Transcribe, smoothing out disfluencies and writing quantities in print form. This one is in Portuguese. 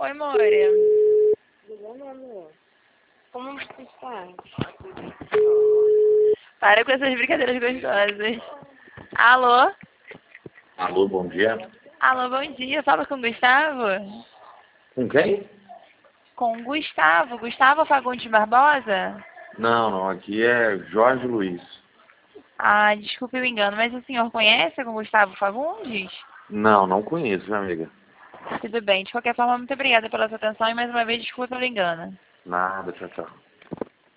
Oi, Moura. Tudo bom, meu amor? Como você está? Para com essas brincadeiras gostosas. Alô? Alô, bom dia. Alô, bom dia. Fala com o Gustavo? Com quem? Com o Gustavo. Gustavo Fagundes Barbosa? Não, aqui é Jorge Luiz. Ah, desculpe o engano, mas o senhor conhece com Gustavo Fagundes? Não conheço, minha amiga. Tudo bem. De qualquer forma, muito obrigada pela sua atenção e mais uma vez desculpe pelo engano. Nada, tchau, tchau.